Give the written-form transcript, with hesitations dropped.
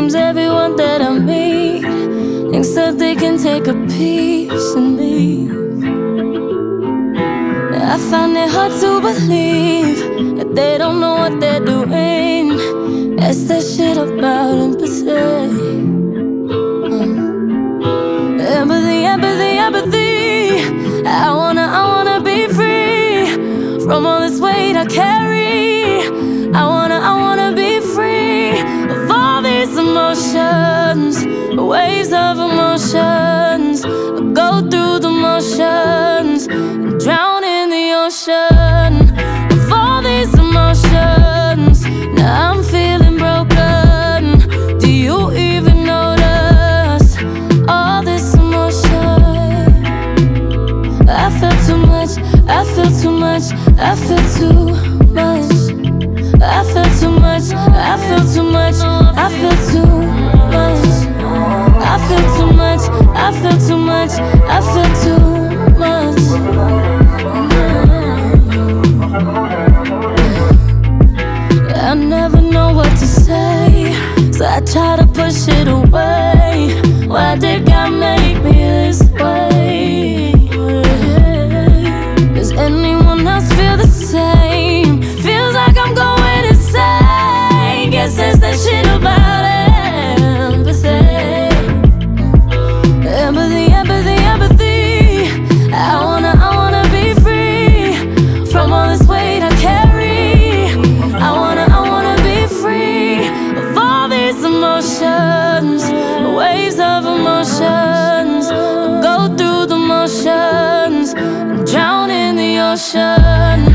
Seems everyone that I meet thinks that they can take a piece and leave. I find it hard to believe that they don't know what they're doing. That's that shit about empathy. Empathy, empathy, empathy. I wanna be free from all this weight I carry. I wanna be free of all these emotions, waves of emotions. I go through the motions and drown in the ocean of all these emotions. Now I'm feeling broken. Do you even notice all this emotion? I feel too much, I feel too much, I feel too much. I feel too much, I feel too much, I feel too much. I feel too much, I feel too much, I feel too much. I never know what to say, so I try to push it away. Why did God make me this way? Does anyone else feel the same? Feels like I'm going insane. Guess it's that shit about empathy. Empathy, empathy, empathy. I wanna be free from all this weight I carry. I wanna be free of all these emotions, waves of emotions. Go through the motions, drown in the ocean.